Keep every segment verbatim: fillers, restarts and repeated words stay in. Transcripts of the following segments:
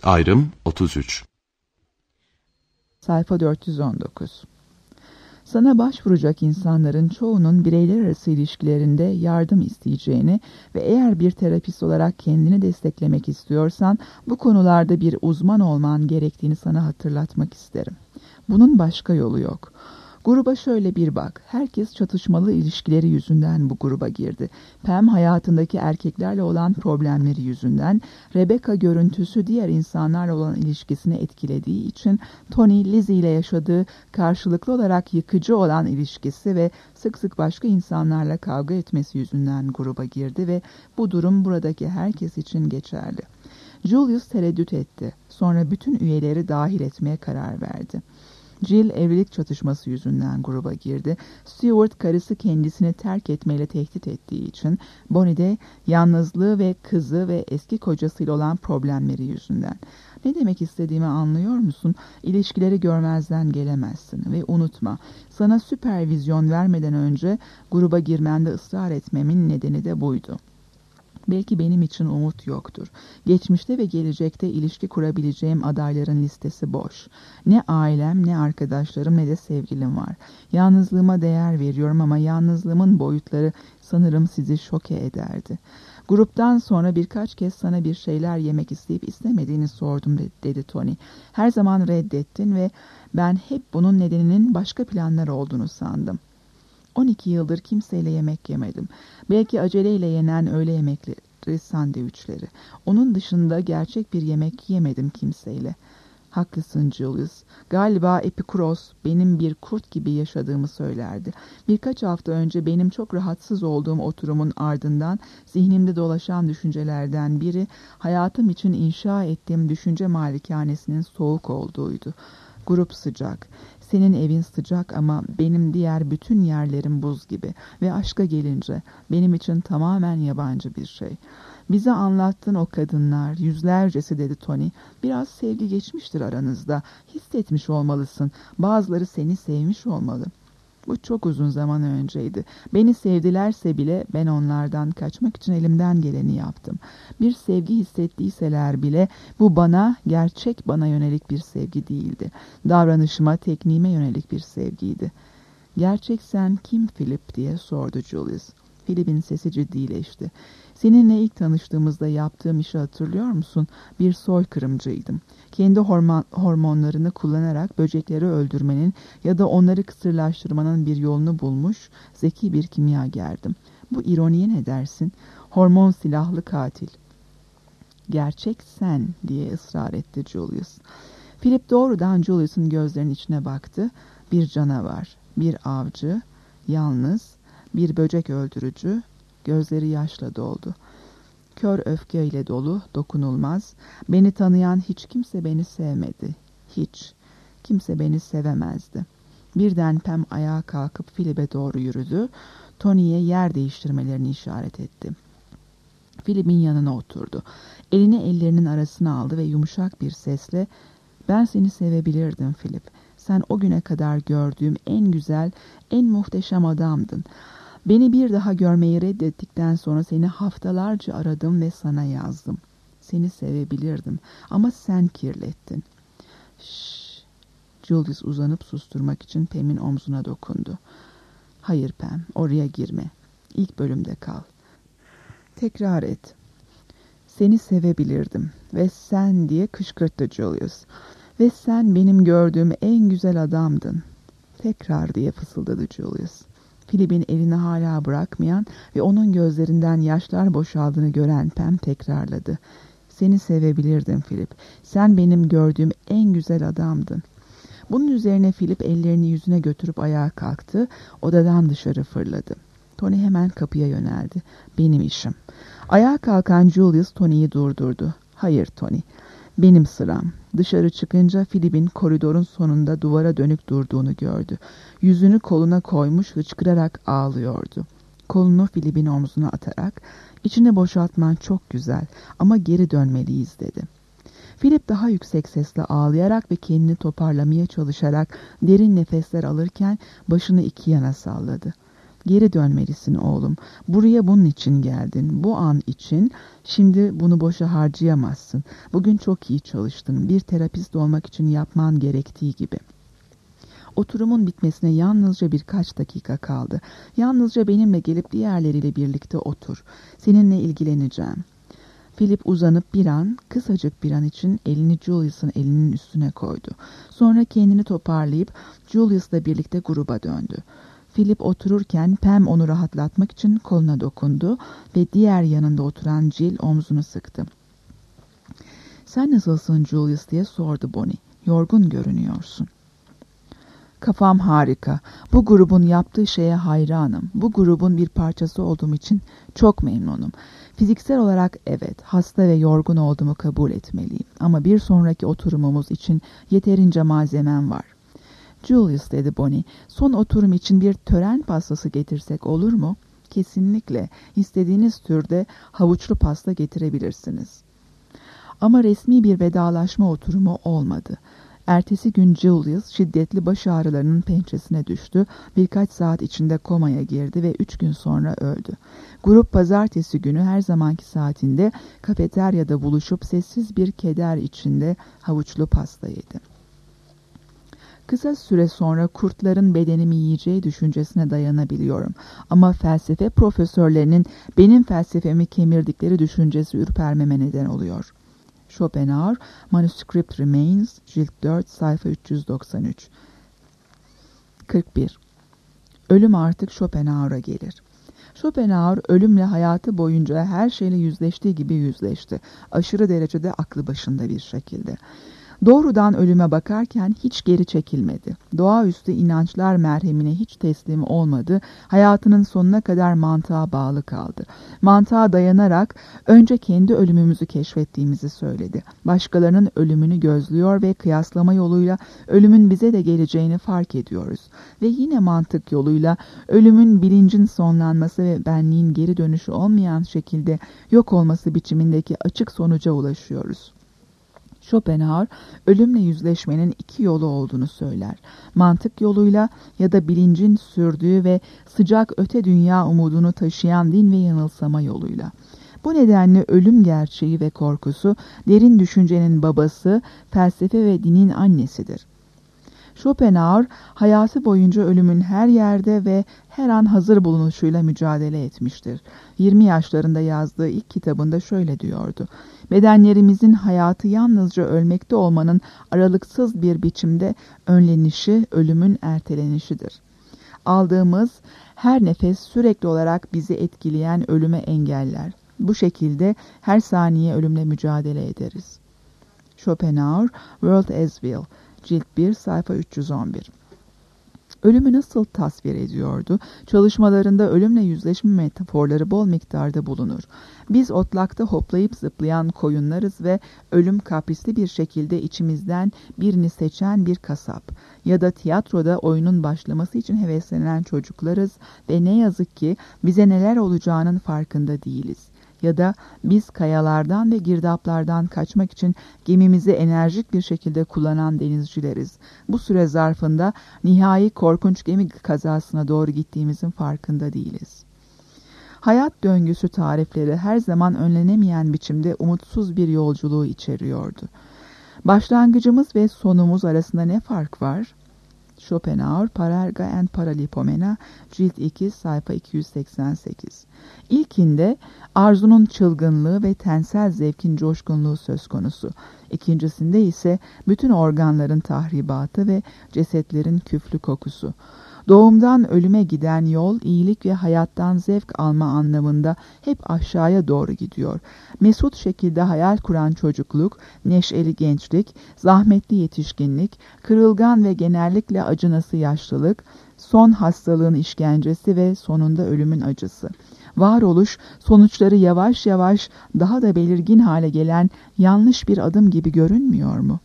Ayrım otuz üç. Sayfa dört yüz on dokuz. Sana başvuracak insanların çoğunun bireyler arası ilişkilerinde yardım isteyeceğini ve eğer bir terapist olarak kendini desteklemek istiyorsan bu konularda bir uzman olman gerektiğini sana hatırlatmak isterim. Bunun başka yolu yok. Gruba şöyle bir bak. Herkes çatışmalı ilişkileri yüzünden bu gruba girdi. Pam hayatındaki erkeklerle olan problemleri yüzünden, Rebecca görüntüsü diğer insanlarla olan ilişkisini etkilediği için, Tony Lizzie ile yaşadığı karşılıklı olarak yıkıcı olan ilişkisi ve sık sık başka insanlarla kavga etmesi yüzünden gruba girdi ve bu durum buradaki herkes için geçerli. Julius tereddüt etti. Sonra bütün üyeleri dahil etmeye karar verdi. Jill evlilik çatışması yüzünden gruba girdi. Stuart karısı kendisini terk etmeyle tehdit ettiği için, Bonnie de yalnızlığı ve kızı ve eski kocasıyla olan problemleri yüzünden. Ne demek istediğimi anlıyor musun? İlişkileri görmezden gelemezsin ve unutma, sana süpervizyon vermeden önce gruba girmende ısrar etmemin nedeni de buydu. Belki benim için umut yoktur. Geçmişte ve gelecekte ilişki kurabileceğim adayların listesi boş. Ne ailem, ne arkadaşlarım, ne de sevgilim var. Yalnızlığıma değer veriyorum ama yalnızlığımın boyutları sanırım sizi şoke ederdi. Gruptan sonra birkaç kez sana bir şeyler yemek isteyip istemediğini sordum, dedi Tony. Her zaman reddettin ve ben hep bunun nedeninin başka planlar olduğunu sandım. on iki yıldır kimseyle yemek yemedim. Belki aceleyle yenen öğle yemekleri, sandviçleri. Onun dışında gerçek bir yemek yemedim kimseyle. Haklısın Julius. Galiba Epikuros benim bir kurt gibi yaşadığımı söylerdi. Birkaç hafta önce benim çok rahatsız olduğum oturumun ardından zihnimde dolaşan düşüncelerden biri hayatım için inşa ettiğim düşünce malikanesinin soğuk olduğuydu. Grup sıcak. Senin evin sıcak ama benim diğer bütün yerlerim buz gibi ve aşka gelince benim için tamamen yabancı bir şey. Bize anlattığın o kadınlar, yüzlercesi, dedi Tony. Biraz sevgi geçmiştir aranızda. Hissetmiş olmalısın. Bazıları seni sevmiş olmalı. Bu çok uzun zaman önceydi. Beni sevdilerse bile ben onlardan kaçmak için elimden geleni yaptım. Bir sevgi hissettiyseler bile bu bana, gerçek bana yönelik bir sevgi değildi. Davranışıma, tekniğime yönelik bir sevgiydi. Gerçek sen kim Philip, diye sordu Julius. Philip'in sesi ciddileşti. Seninle ilk tanıştığımızda yaptığım işi hatırlıyor musun? Bir soykırımcıydım. Kendi hormon, hormonlarını kullanarak böcekleri öldürmenin ya da onları kısırlaştırmanın bir yolunu bulmuş zeki bir kimyagerdim. Bu ironiye ne dersin? Hormon silahlı katil. Gerçek sen, diye ısrar etti Julius. Philip doğrudan Julius'un gözlerinin içine baktı. Bir canavar, bir avcı, yalnız, bir böcek öldürücü. Gözleri yaşla doldu. Kör öfkeyle dolu, dokunulmaz. Beni tanıyan hiç kimse beni sevmedi. Hiç. Kimse beni sevemezdi. Birden Pam ayağa kalkıp Philip'e doğru yürüdü. Tony'ye yer değiştirmelerini işaret etti. Philip'in yanına oturdu. Elini ellerinin arasına aldı ve yumuşak bir sesle, "Ben seni sevebilirdim Philip. Sen o güne kadar gördüğüm en güzel, en muhteşem adamdın. Beni bir daha görmeyi reddettikten sonra seni haftalarca aradım ve sana yazdım. Seni sevebilirdim ama sen kirlettin." Şşş. Julius uzanıp susturmak için Pam'in omzuna dokundu. "Hayır Pam, oraya girme. İlk bölümde kal. Tekrar et." "Seni sevebilirdim ve sen," diye kışkırttı Julius. "Ve sen benim gördüğüm en güzel adamdın." "Tekrar," diye fısıldadı Julius. Philip'in elini hala bırakmayan ve onun gözlerinden yaşlar boşaldığını gören Pam tekrarladı. "Seni sevebilirdim Philip. Sen benim gördüğüm en güzel adamdın." Bunun üzerine Philip ellerini yüzüne götürüp ayağa kalktı. Odadan dışarı fırladı. Tony hemen kapıya yöneldi. "Benim işim." Ayağa kalkan Julius Tony'yi durdurdu. "Hayır Tony. Benim sıram." Dışarı çıkınca Philip'in koridorun sonunda duvara dönük durduğunu gördü. Yüzünü koluna koymuş, hıçkırarak ağlıyordu. Kolunu Philip'in omzuna atarak, "İçini boşaltman çok güzel ama geri dönmeliyiz," dedi. Philip daha yüksek sesle ağlayarak ve kendini toparlamaya çalışarak derin nefesler alırken başını iki yana salladı. Geri dönmelisin oğlum. Buraya bunun için geldin. Bu an için. Şimdi bunu boşa harcayamazsın. Bugün çok iyi çalıştın. Bir terapist olmak için yapman gerektiği gibi. Oturumun bitmesine yalnızca birkaç dakika kaldı. Yalnızca benimle gelip diğerleriyle birlikte otur. Seninle ilgileneceğim. Philip uzanıp bir an, kısacık bir an için elini Julius'un elinin üstüne koydu. Sonra kendini toparlayıp Julius'la birlikte gruba döndü. Philip otururken Pam onu rahatlatmak için koluna dokundu ve diğer yanında oturan Jill omzunu sıktı. "Sen nasılsın Julius?" diye sordu Bonnie. "Yorgun görünüyorsun." "Kafam harika. Bu grubun yaptığı şeye hayranım. Bu grubun bir parçası olduğum için çok memnunum. Fiziksel olarak evet, hasta ve yorgun olduğumu kabul etmeliyim. Ama bir sonraki oturumumuz için yeterince malzemem var." "Julius," dedi Bonnie, "son oturum için bir tören pastası getirsek olur mu?" "Kesinlikle. İstediğiniz türde havuçlu pasta getirebilirsiniz." Ama resmi bir vedalaşma oturumu olmadı. Ertesi gün Julius şiddetli baş ağrılarının pençesine düştü, birkaç saat içinde komaya girdi ve üç gün sonra öldü. Grup pazartesi günü her zamanki saatinde kafeteryada buluşup sessiz bir keder içinde havuçlu pasta yedi. Kısa süre sonra kurtların bedenimi yiyeceği düşüncesine dayanabiliyorum. Ama felsefe profesörlerinin benim felsefemi kemirdikleri düşüncesi ürpermeme neden oluyor. Schopenhauer, Manuscript Remains, Cilt dört, sayfa üç yüz doksan üç. kırk bir. Ölüm artık Schopenhauer'a gelir. Schopenhauer ölümle hayatı boyunca her şeyle yüzleştiği gibi yüzleşti. Aşırı derecede aklı başında bir şekilde. Doğrudan ölüme bakarken hiç geri çekilmedi. Doğaüstü inançlar merhemine hiç teslim olmadı. Hayatının sonuna kadar mantığa bağlı kaldı. Mantığa dayanarak önce kendi ölümümüzü keşfettiğimizi söyledi. Başkalarının ölümünü gözlüyor ve kıyaslama yoluyla ölümün bize de geleceğini fark ediyoruz. Ve yine mantık yoluyla ölümün bilincin sonlanması ve benliğin geri dönüşü olmayan şekilde yok olması biçimindeki açık sonuca ulaşıyoruz. Schopenhauer, ölümle yüzleşmenin iki yolu olduğunu söyler. Mantık yoluyla ya da bilincin sürdüğü ve sıcak öte dünya umudunu taşıyan din ve yanılsama yoluyla. Bu nedenle ölüm gerçeği ve korkusu, derin düşüncenin babası, felsefe ve dinin annesidir. Schopenhauer, hayatı boyunca ölümün her yerde ve her an hazır bulunuşuyla mücadele etmiştir. yirmi yaşlarında yazdığı ilk kitabında şöyle diyordu: "Bedenlerimizin hayatı yalnızca ölmekte olmanın aralıksız bir biçimde önlenişi, ölümün ertelenişidir. Aldığımız her nefes sürekli olarak bizi etkileyen ölüme engeller. Bu şekilde her saniye ölümle mücadele ederiz." Schopenhauer, World as Will, Cilt bir, sayfa üç yüz on bir. Ölümü nasıl tasvir ediyordu? Çalışmalarında ölümle yüzleşme metaforları bol miktarda bulunur. Biz otlakta hoplayıp zıplayan koyunlarız ve ölüm kaprisli bir şekilde içimizden birini seçen bir kasap. Ya da tiyatroda oyunun başlaması için heveslenen çocuklarız ve ne yazık ki bize neler olacağının farkında değiliz. Ya da biz kayalardan ve girdaplardan kaçmak için gemimizi enerjik bir şekilde kullanan denizcileriz. Bu süre zarfında nihai korkunç gemi kazasına doğru gittiğimizin farkında değiliz. Hayat döngüsü tarifleri her zaman önlenemeyen biçimde umutsuz bir yolculuğu içeriyordu. Başlangıcımız ve sonumuz arasında ne fark var? Schopenhauer, Parerga and Paralipomena, Cilt iki, sayfa iki yüz seksen sekiz. İlkinde arzunun çılgınlığı ve tensel zevkin coşkunluğu söz konusu. İkincisinde ise bütün organların tahribatı ve cesetlerin küflü kokusu. Doğumdan ölüme giden yol, iyilik ve hayattan zevk alma anlamında hep aşağıya doğru gidiyor. Mesut şekilde hayal kuran çocukluk, neşeli gençlik, zahmetli yetişkinlik, kırılgan ve genellikle acınası yaşlılık, son hastalığın işkencesi ve sonunda ölümün acısı. Varoluş, sonuçları yavaş yavaş daha da belirgin hale gelen yanlış bir adım gibi görünmüyor mu?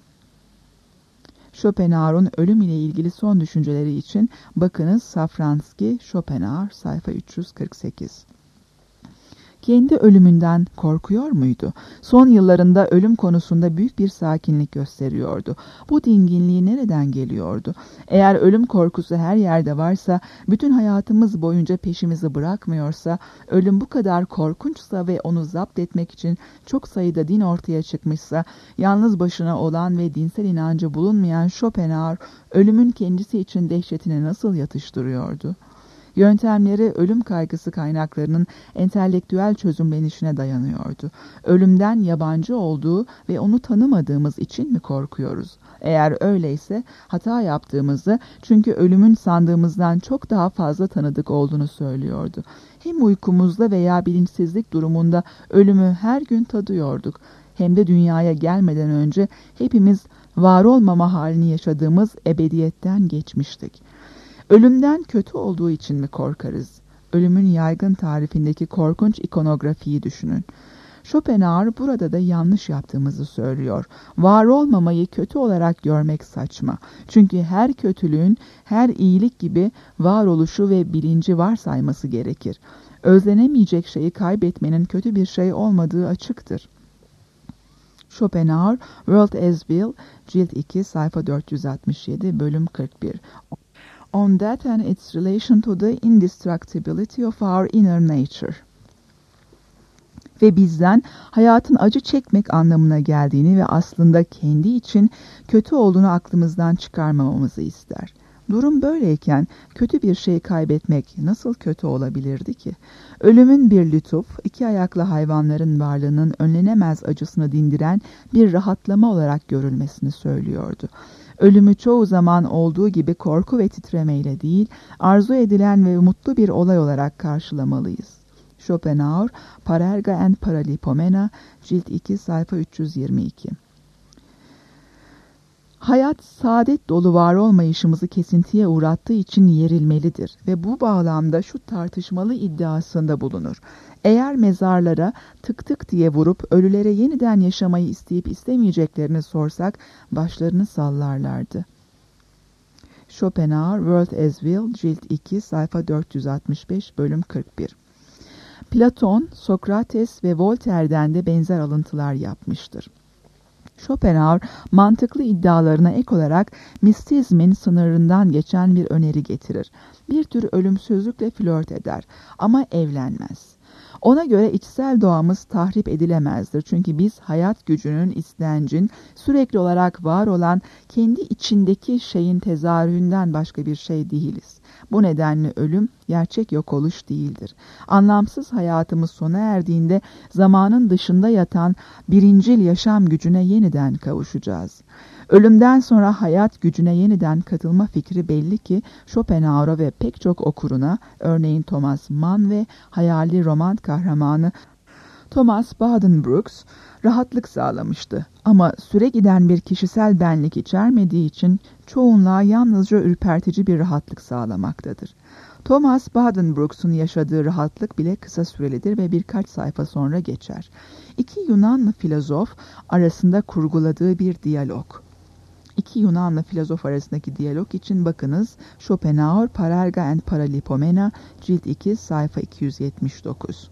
Schopenhauer'un ölüm ile ilgili son düşünceleri için bakınız Safransky, Schopenhauer, sayfa üç yüz kırk sekiz. Kendi ölümünden korkuyor muydu? Son yıllarında ölüm konusunda büyük bir sakinlik gösteriyordu. Bu dinginliği nereden geliyordu? Eğer ölüm korkusu her yerde varsa, bütün hayatımız boyunca peşimizi bırakmıyorsa, ölüm bu kadar korkunçsa ve onu zapt etmek için çok sayıda din ortaya çıkmışsa, yalnız başına olan ve dinsel inancı bulunmayan Schopenhauer, ölümün kendisi için dehşetini nasıl yatıştırıyordu? Yöntemleri ölüm kaygısı kaynaklarının entelektüel çözümlenişine dayanıyordu. Ölümden yabancı olduğu ve onu tanımadığımız için mi korkuyoruz? Eğer öyleyse hata yaptığımızı, çünkü ölümün sandığımızdan çok daha fazla tanıdık olduğunu söylüyordu. Hem uykumuzda veya bilinçsizlik durumunda ölümü her gün tadıyorduk, hem de dünyaya gelmeden önce hepimiz var olmama halini yaşadığımız ebediyetten geçmiştik. Ölümden kötü olduğu için mi korkarız? Ölümün yaygın tarifindeki korkunç ikonografiyi düşünün. Schopenhauer burada da yanlış yaptığımızı söylüyor. Var olmamayı kötü olarak görmek saçma. Çünkü her kötülüğün, her iyilik gibi varoluşu ve bilinci varsayması gerekir. Özlenemeyecek şeyi kaybetmenin kötü bir şey olmadığı açıktır. Schopenhauer, World as Will, Cilt iki, sayfa dört yüz altmış yedi, bölüm kırk bir. On Death and its Relation to the Indestructibility of Our Inner Nature. Ve bizden hayatın acı çekmek anlamına geldiğini ve aslında kendi için kötü olduğunu aklımızdan çıkarmamamızı ister. Durum böyleyken kötü bir şey kaybetmek nasıl kötü olabilirdi ki? Ölümün bir lütuf, iki ayaklı hayvanların varlığının önlenemez acısını dindiren bir rahatlama olarak görülmesini söylüyordu. Ölümü çoğu zaman olduğu gibi korku ve titremeyle değil, arzu edilen ve mutlu bir olay olarak karşılamalıyız. Schopenhauer, Parerga and Paralipomena, Cilt iki, sayfa üç yüz yirmi iki. Hayat, saadet dolu var olmayışımızı kesintiye uğrattığı için yerilmelidir ve bu bağlamda şu tartışmalı iddiasında bulunur. Eğer mezarlara tık tık diye vurup ölülere yeniden yaşamayı isteyip istemeyeceklerini sorsak, başlarını sallarlardı. Schopenhauer, World as Will, Cilt iki, sayfa dört yüz altmış beş, bölüm kırk bir. Platon, Sokrates ve Voltaire'den de benzer alıntılar yapmıştır. Schopenhauer, mantıklı iddialarına ek olarak mistizmin sınırından geçen bir öneri getirir. Bir tür ölümsüzlükle flört eder ama evlenmez. Ona göre içsel doğamız tahrip edilemezdir. Çünkü biz hayat gücünün, istencin, sürekli olarak var olan kendi içindeki şeyin tezahüründen başka bir şey değiliz. Bu nedenle ölüm gerçek yok oluş değildir. Anlamsız hayatımız sona erdiğinde zamanın dışında yatan birincil yaşam gücüne yeniden kavuşacağız. Ölümden sonra hayat gücüne yeniden katılma fikri belli ki Schopenhauer'a ve pek çok okuruna, örneğin Thomas Mann ve hayali roman kahramanı Thomas Buddenbrooks rahatlık sağlamıştı. Ama süre giden bir kişisel benlik içermediği için çoğunluğa yalnızca ürpertici bir rahatlık sağlamaktadır. Thomas Buddenbrooks'un yaşadığı rahatlık bile kısa sürelidir ve birkaç sayfa sonra geçer. İki Yunanlı filozof arasında kurguladığı bir diyalog. İki Yunanlı filozof arasındaki diyalog için bakınız Schopenhauer, Parerga and Paralipomena, Cilt iki, sayfa iki yüz yetmiş dokuz.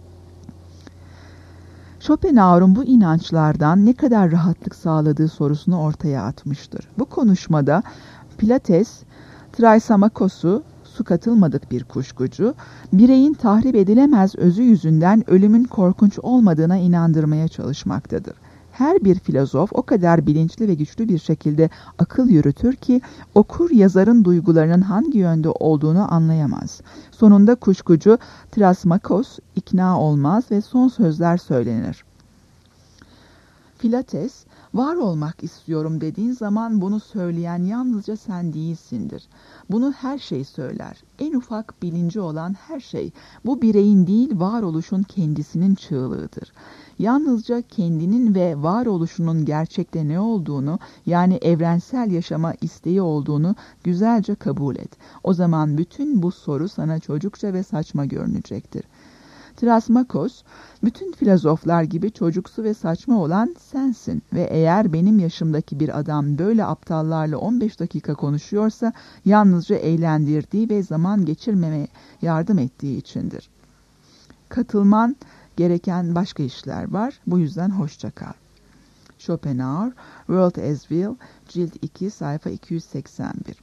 Schopenhauer'un bu inançlardan ne kadar rahatlık sağladığı sorusunu ortaya atmıştır. Bu konuşmada Pilates, Thraisamakos'u, su katılmadık bir kuşkucu, bireyin tahrip edilemez özü yüzünden ölümün korkunç olmadığına inandırmaya çalışmaktadır. Her bir filozof o kadar bilinçli ve güçlü bir şekilde akıl yürütür ki okur yazarın duygularının hangi yönde olduğunu anlayamaz. Sonunda kuşkucu Thrasmakos ikna olmaz ve son sözler söylenir. Pilates, var olmak istiyorum dediğin zaman bunu söyleyen yalnızca sen değilsindir. Bunu her şey söyler. En ufak bilinci olan her şey. Bu bireyin değil, varoluşun kendisinin çığlığıdır. Yalnızca kendinin ve varoluşunun gerçekte ne olduğunu, yani evrensel yaşama isteği olduğunu güzelce kabul et. O zaman bütün bu soru sana çocukça ve saçma görünecektir. Thrasmakos, bütün filozoflar gibi çocuksu ve saçma olan sensin ve eğer benim yaşımdaki bir adam böyle aptallarla on beş dakika konuşuyorsa yalnızca eğlendirdiği ve zaman geçirmeme yardım ettiği içindir. Katılman gereken başka işler var. Bu yüzden hoşça kal. Schopenhauer, World as Will, Cilt iki, sayfa iki yüz seksen bir.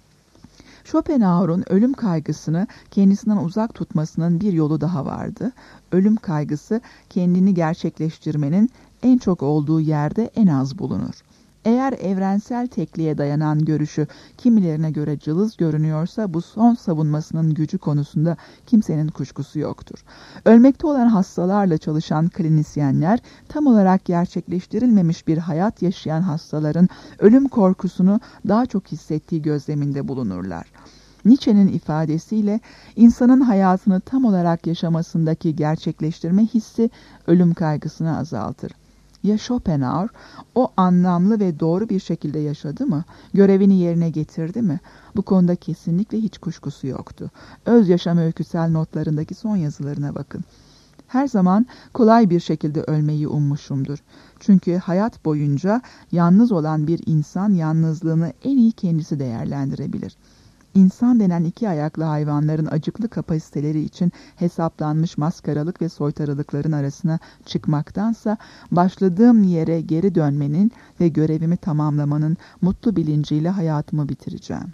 Schopenhauer'un ölüm kaygısını kendisinden uzak tutmasının bir yolu daha vardı. Ölüm kaygısı kendini gerçekleştirmenin en çok olduğu yerde en az bulunur. Eğer evrensel tekliğe dayanan görüşü kimilerine göre cılız görünüyorsa bu son savunmasının gücü konusunda kimsenin kuşkusu yoktur. Ölmekte olan hastalarla çalışan klinisyenler tam olarak gerçekleştirilmemiş bir hayat yaşayan hastaların ölüm korkusunu daha çok hissettiği gözleminde bulunurlar. Nietzsche'nin ifadesiyle insanın hayatını tam olarak yaşamasındaki gerçekleştirme hissi ölüm kaygısını azaltır. Ya Schopenhauer o anlamlı ve doğru bir şekilde yaşadı mı? Görevini yerine getirdi mi? Bu konuda kesinlikle hiç kuşkusu yoktu. Öz yaşam öyküsel notlarındaki son yazılarına bakın. Her zaman kolay bir şekilde ölmeyi ummuşumdur. Çünkü hayat boyunca yalnız olan bir insan yalnızlığını en iyi kendisi değerlendirebilir. İnsan denen iki ayaklı hayvanların acıklı kapasiteleri için hesaplanmış maskaralık ve soytarılıkların arasına çıkmaktansa başladığım yere geri dönmenin ve görevimi tamamlamanın mutlu bilinciyle hayatımı bitireceğim.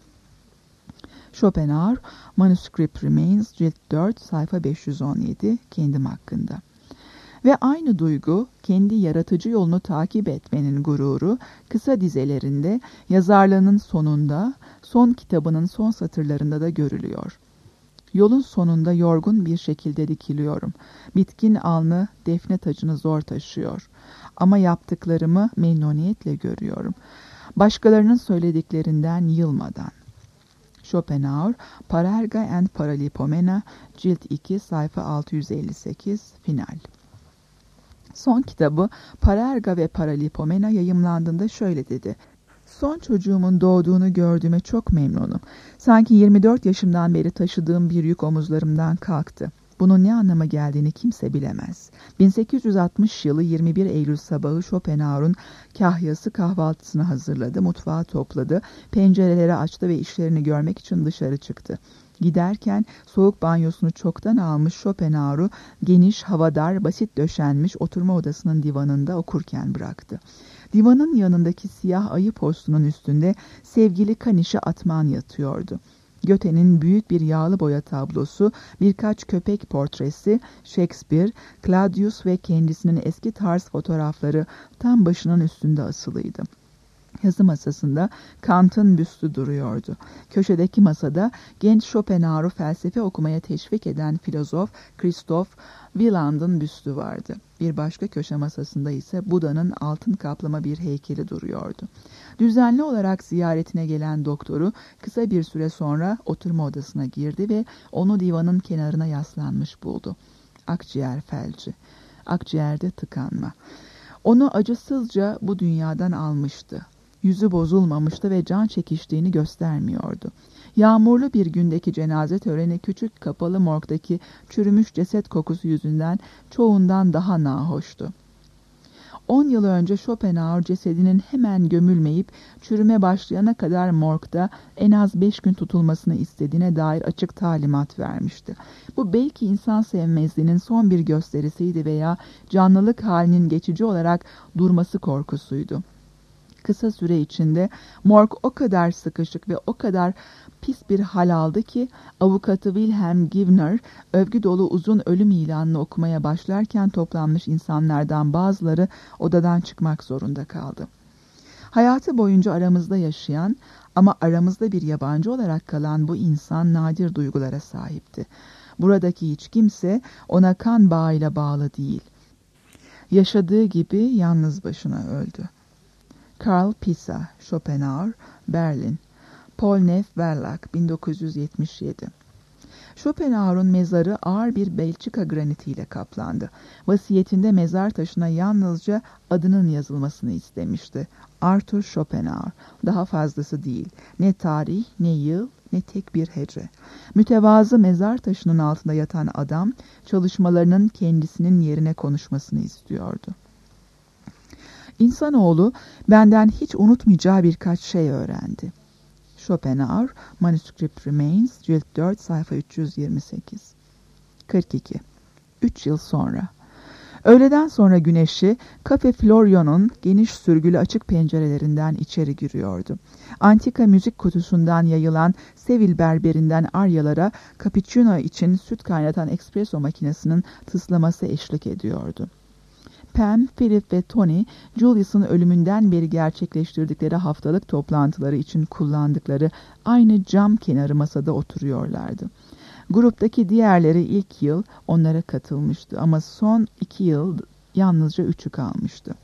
Schopenhauer, Manuscript Remains, Cilt dört, sayfa beş yüz on yedi, kendim hakkında. Ve aynı duygu, kendi yaratıcı yolunu takip etmenin gururu, kısa dizelerinde, yazarlığının sonunda, son kitabının son satırlarında da görülüyor. Yolun sonunda yorgun bir şekilde dikiliyorum. Bitkin alnı defne tacını zor taşıyor. Ama yaptıklarımı memnuniyetle görüyorum. Başkalarının söylediklerinden yılmadan. Schopenhauer, Parerga and Paralipomena, Cilt iki, sayfa altı yüz elli sekiz, final. Son kitabı Parerga ve Paralipomena yayımlandığında şöyle dedi. Son çocuğumun doğduğunu gördüğüme çok memnunum. Sanki yirmi dört yaşımdan beri taşıdığım bir yük omuzlarımdan kalktı. Bunun ne anlama geldiğini kimse bilemez. bin sekiz yüz altmış yılı yirmi bir Eylül sabahı Schopenhauer'un kahyası kahvaltısını hazırladı, mutfağı topladı, pencereleri açtı ve işlerini görmek için dışarı çıktı. Giderken soğuk banyosunu çoktan almış Schopenhauer'u geniş, havadar, basit döşenmiş oturma odasının divanında okurken bıraktı. Divanın yanındaki siyah ayı postunun üstünde sevgili Kanişe Atman yatıyordu. Goethe'nin büyük bir yağlı boya tablosu, birkaç köpek portresi, Shakespeare, Claudius ve kendisinin eski tarz fotoğrafları tam başının üstünde asılıydı. Yazı masasında Kant'ın büstü duruyordu. Köşedeki masada genç Schopenhauer'u felsefe okumaya teşvik eden filozof Christoph Wieland'ın büstü vardı. Bir başka köşe masasında ise Buda'nın altın kaplama bir heykeli duruyordu. Düzenli olarak ziyaretine gelen doktoru kısa bir süre sonra oturma odasına girdi ve onu divanın kenarına yaslanmış buldu. Akciğer felci, akciğerde tıkanma. Onu acısızca bu dünyadan almıştı. Yüzü bozulmamıştı ve can çekiştiğini göstermiyordu. Yağmurlu bir gündeki cenaze töreni küçük kapalı morgdaki çürümüş ceset kokusu yüzünden çoğundan daha nahoştu. On yıl önce Schopenhauer cesedinin hemen gömülmeyip çürüme başlayana kadar morgda en az beş gün tutulmasını istediğine dair açık talimat vermişti. Bu belki insan sevmezliğinin son bir gösterisiydi veya canlılık halinin geçici olarak durması korkusuydu. Kısa süre içinde morg o kadar sıkışık ve o kadar pis bir hal aldı ki avukatı Wilhelm Givner övgü dolu uzun ölüm ilanını okumaya başlarken toplanmış insanlardan bazıları odadan çıkmak zorunda kaldı. Hayatı boyunca aramızda yaşayan ama aramızda bir yabancı olarak kalan bu insan nadir duygulara sahipti. Buradaki hiç kimse ona kan bağıyla bağlı değil. Yaşadığı gibi yalnız başına öldü. Karl Pisa, Schopenhauer, Berlin, Paul Neff Verlag, bin dokuz yüz yetmiş yedi. Schopenhauer'un mezarı ağır bir Belçika granitiyle kaplandı. Vasiyetinde mezar taşına yalnızca adının yazılmasını istemişti. Arthur Schopenhauer, daha fazlası değil. Ne tarih, ne yıl, ne tek bir hece. Mütevazı mezar taşının altında yatan adam, çalışmalarının kendisinin yerine konuşmasını istiyordu. İnsanoğlu benden hiç unutmayacağı birkaç şey öğrendi. Schopenhauer, Manuscript Remains, Cilt dört, sayfa üç yüz yirmi sekiz. kırk iki. Üç yıl sonra. Öğleden sonra güneşi Cafe Florio'nun geniş sürgülü açık pencerelerinden içeri giriyordu. Antika müzik kutusundan yayılan Sevil berberinden aryalara cappuccino için süt kaynatan espresso makinesinin tıslaması eşlik ediyordu. Pam, Philip ve Tony, Julius'un ölümünden beri gerçekleştirdikleri haftalık toplantıları için kullandıkları aynı cam kenarı masada oturuyorlardı. Gruptaki diğerleri ilk yıl onlara katılmıştı ama son iki yıl yalnızca üçü kalmıştı.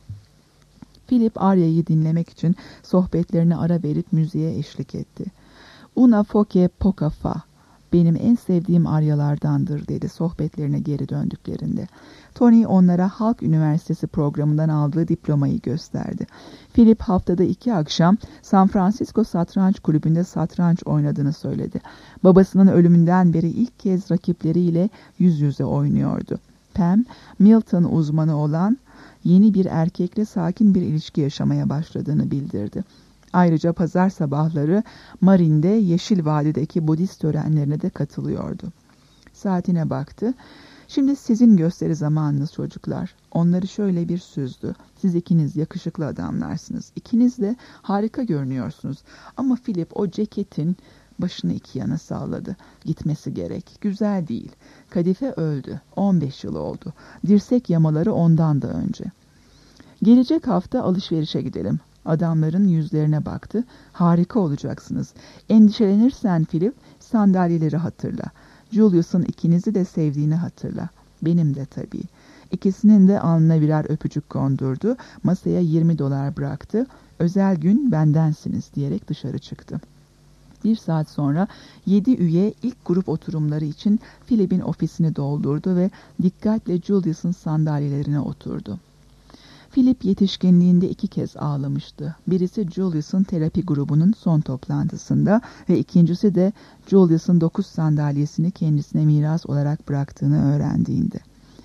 Philip Arya'yı dinlemek için sohbetlerine ara verip müziğe eşlik etti. "Una foce poca fa, benim en sevdiğim aryalardandır," dedi sohbetlerine geri döndüklerinde. Tony onlara Halk Üniversitesi programından aldığı diplomayı gösterdi. Philip haftada iki akşam San Francisco Satranç Kulübü'nde satranç oynadığını söyledi. Babasının ölümünden beri ilk kez rakipleriyle yüz yüze oynuyordu. Pam, Milton uzmanı olan yeni bir erkekle sakin bir ilişki yaşamaya başladığını bildirdi. Ayrıca pazar sabahları Marin'de Yeşil Vadi'deki Budist törenlerine de katılıyordu. Saatine baktı. "Şimdi sizin gösteri zamanınız çocuklar." Onları şöyle bir süzdü. "Siz ikiniz yakışıklı adamlarsınız. İkiniz de harika görünüyorsunuz. Ama Philip o ceketin..." Başını iki yana salladı. "Gitmesi gerek. Güzel değil. Kadife öldü. on beş yıl oldu. Dirsek yamaları ondan da önce. Gelecek hafta alışverişe gidelim." Adamların yüzlerine baktı. "Harika olacaksınız. Endişelenirsen Philip, sandalyeleri hatırla. Julius'un ikinizi de sevdiğini hatırla. Benim de tabii." İkisinin de alnına birer öpücük kondurdu. Masaya yirmi dolar bıraktı. "Özel gün bendensiniz," diyerek dışarı çıktı. Bir saat sonra yedi üye ilk grup oturumları için Philip'in ofisini doldurdu ve dikkatle Julius'un sandalyelerine oturdu. Philip yetişkinliğinde iki kez ağlamıştı. Birisi Julius'un terapi grubunun son toplantısında ve ikincisi de Julius'un dokuz sandalyesini kendisine miras olarak bıraktığını öğrendiğinde.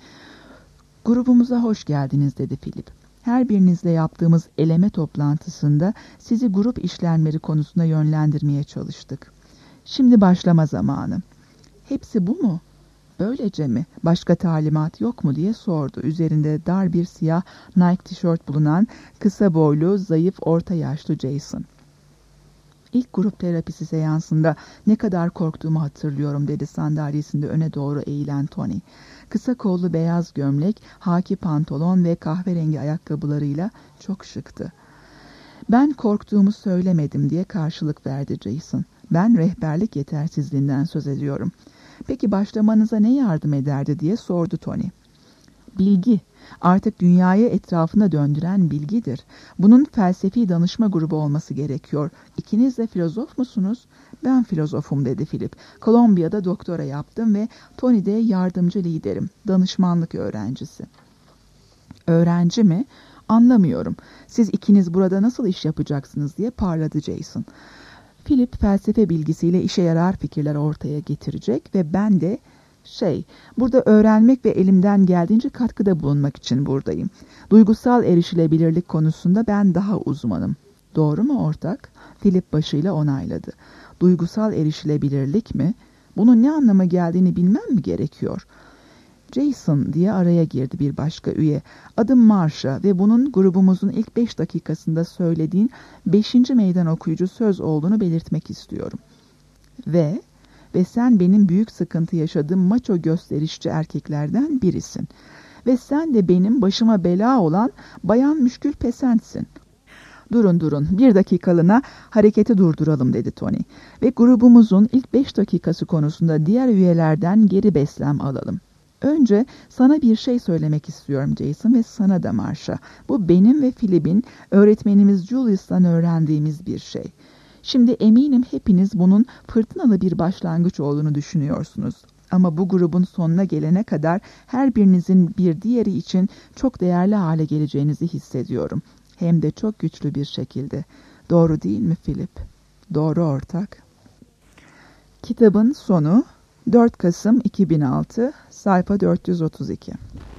"Grubumuza hoş geldiniz," dedi Philip. "Her birinizle yaptığımız eleme toplantısında sizi grup işlemleri konusunda yönlendirmeye çalıştık. Şimdi başlama zamanı." "Hepsi bu mu? Böylece mi? Başka talimat yok mu?" diye sordu. Üzerinde dar bir siyah Nike tişört bulunan kısa boylu, zayıf, orta yaşlı Jason. "İlk grup terapisi seansında ne kadar korktuğumu hatırlıyorum," dedi sandalyesinde öne doğru eğilen Tony. Kısa kollu beyaz gömlek, haki pantolon ve kahverengi ayakkabılarıyla çok şıktı. "Ben korktuğumu söylemedim," diye karşılık verdi Jason. "Ben rehberlik yetersizliğinden söz ediyorum." "Peki başlamanıza ne yardım ederdi?" diye sordu Tony. "Bilgi. Artık dünyayı etrafında döndüren bilgidir. Bunun felsefi danışma grubu olması gerekiyor. İkiniz de filozof musunuz?" "Ben filozofum," dedi Philip. "Kolombiya'da doktora yaptım ve Tony de yardımcı liderim. Danışmanlık öğrencisi." "Öğrenci mi? Anlamıyorum. Siz ikiniz burada nasıl iş yapacaksınız?" diye parladı Jason. Philip felsefe bilgisiyle işe yarar fikirler ortaya getirecek ve ben de şey, burada öğrenmek ve elimden geldiğince katkıda bulunmak için buradayım. Duygusal erişilebilirlik konusunda ben daha uzmanım. Doğru mu ortak? Philip başıyla onayladı. Duygusal erişilebilirlik mi? Bunun ne anlama geldiğini bilmem mi gerekiyor? "Jason," diye araya girdi bir başka üye. "Adım Marsha ve bunun grubumuzun ilk beş dakikasında söylediğin beşinci meydan okuyucu söz olduğunu belirtmek istiyorum. Ve, ve sen benim büyük sıkıntı yaşadığım maço gösterişçi erkeklerden birisin. Ve sen de benim başıma bela olan bayan müşkül pesentsin." "Durun durun, bir dakikalığına hareketi durduralım," dedi Tony. "Ve grubumuzun ilk beş dakikası konusunda diğer üyelerden geri beslem alalım. Önce sana bir şey söylemek istiyorum Jason ve sana da Marsha. Bu benim ve Philip'in öğretmenimiz Julius'tan öğrendiğimiz bir şey. Şimdi eminim hepiniz bunun fırtınalı bir başlangıç olduğunu düşünüyorsunuz. Ama bu grubun sonuna gelene kadar her birinizin bir diğeri için çok değerli hale geleceğinizi hissediyorum. Hem de çok güçlü bir şekilde. Doğru değil mi Philip?" "Doğru ortak." Kitabın sonu dört Kasım iki bin altı, sayfa dört yüz otuz iki.